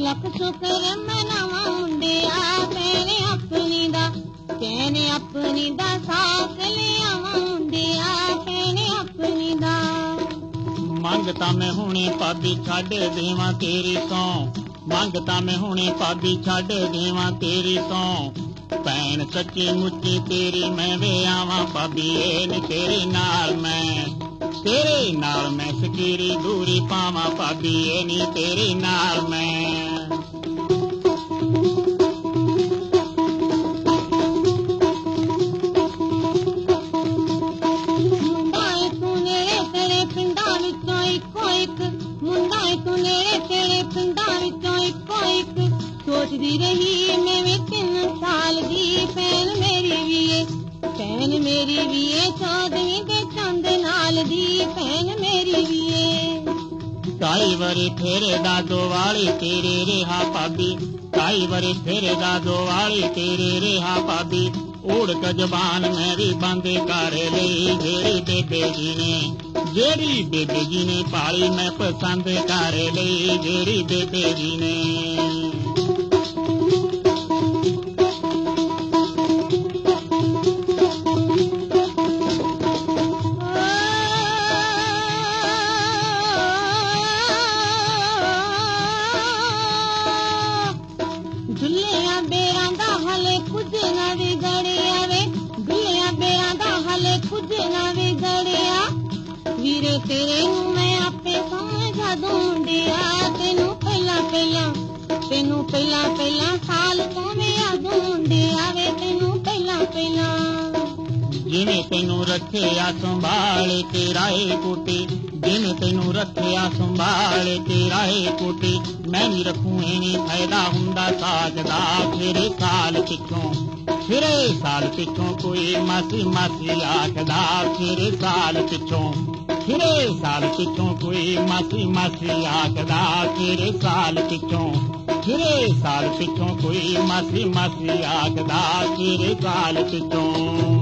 लख शुक्र मनावा मुंडिया भैन अपनी दा साथ लियावा मुंडिया भैन अपनी दा। मंगता मैं हुणे भाभी छड्ड देवां तेरी सौं, मंगता मैं हुणे भाभी छड्ड देवां तेरी सौं। भैन सच्ची मुच्ची तेरी मैं वे आवां भाभी नी तेरे नाल मैं सकीरी दूरी पावां भाभी नी तेरे नाल मैं। सोचदी रही मैं भी 3 साल दी भैन मेरी भी है 14वीं दे चंद नाल दी भैन मेरी भी है। काई वरी फेरे दा दोवाली तेरे रेहा भाभी, काई वरी फेरे दा दोवाली तेरे रेहा भाभी। उड़क जबान मैं भी बंद कर लई जेड़ी बेबे जी ने पाली मैं पसंद कर लई जेड़ी बेबे जी ने। दुल्लियां बेरां दा हले कुछ ना विगड़िया वे, दुल्लियां बेरां दा हले कुछ ना विगड़िया। वीरे तेरे नूं मैं आपे समझा दूंडिया तेनू पहला साल तो मैं आ दूंडिया वे तेनू पहला। जिवें तेनू रखिया संभाल के राहे कोटी, जिवें तेनू रखिया संभाल के राहे कोटी। मैं नहीं रखूं इनी फायदा हुंदा साज दा। फिरे साल पिछों कोई मासी आखदा। फिरे साल पिछों कोई मासी आखदा। फिरे साल पिछों कोई मासी आखदा। फिरे साल पिछों